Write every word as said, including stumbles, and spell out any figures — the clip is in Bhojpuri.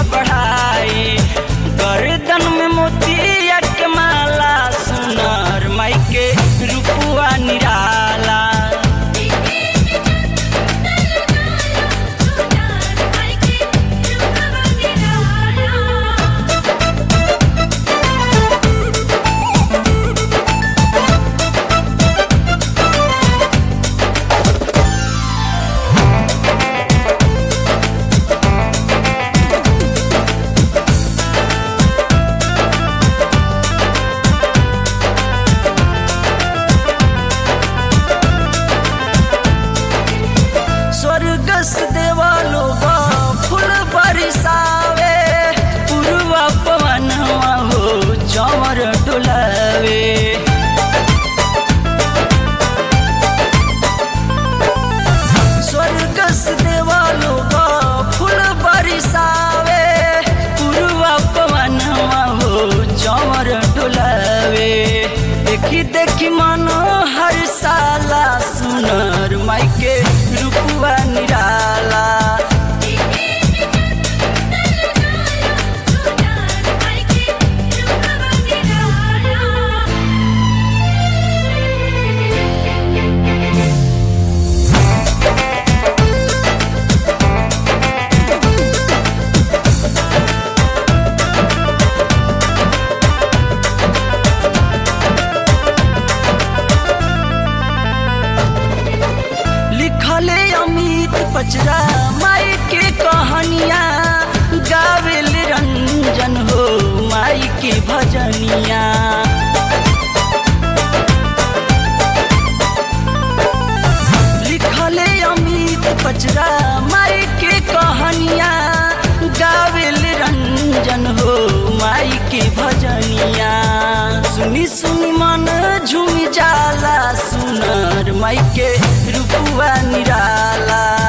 बढ़ाई। गर्दन में मोतिया के माला सुनर माई के रूपवा निराला। स्वर्गस देवालो फूल बरसावे, पूर्वा पवनवा हो चमर डुलावे। स्वर्गस देवालो फूल बरसावे, पूर्वा पवनवा हो चमर डुलावे। देखी देखी मनो हर साला सुनर माई के रूपवा निराला। लिखले अमित पचरा माई के कहानिया, गावेल रंजन हो माई के भजनिया। लिखले अमित पचरा माई के कहानिया, गावेल रंजन हो माई के भजनिया। सुनी सुनी मन झूम जाला सुनर माई के रूपवा निराला।